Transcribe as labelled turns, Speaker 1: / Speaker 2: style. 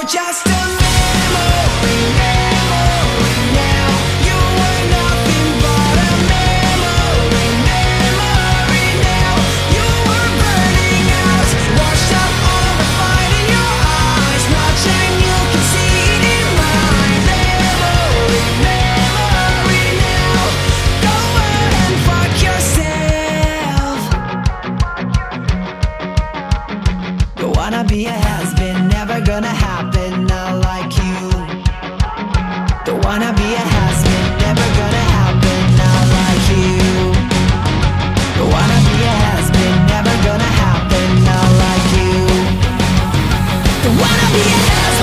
Speaker 1: just a memory, memory now. You were nothing but a memory, memory now. You were burning out, washed up all the fight in your eyes. Much and you can see it in mine. Memory, memory now. Go and fuck yourself. Don't wanna be a has-been, never gonna happen, not like you. Don't wanna be a has-been, never gonna happen, not like you. Don't wanna be a has-been, never gonna happen, not like you. Don't wanna be a has-been.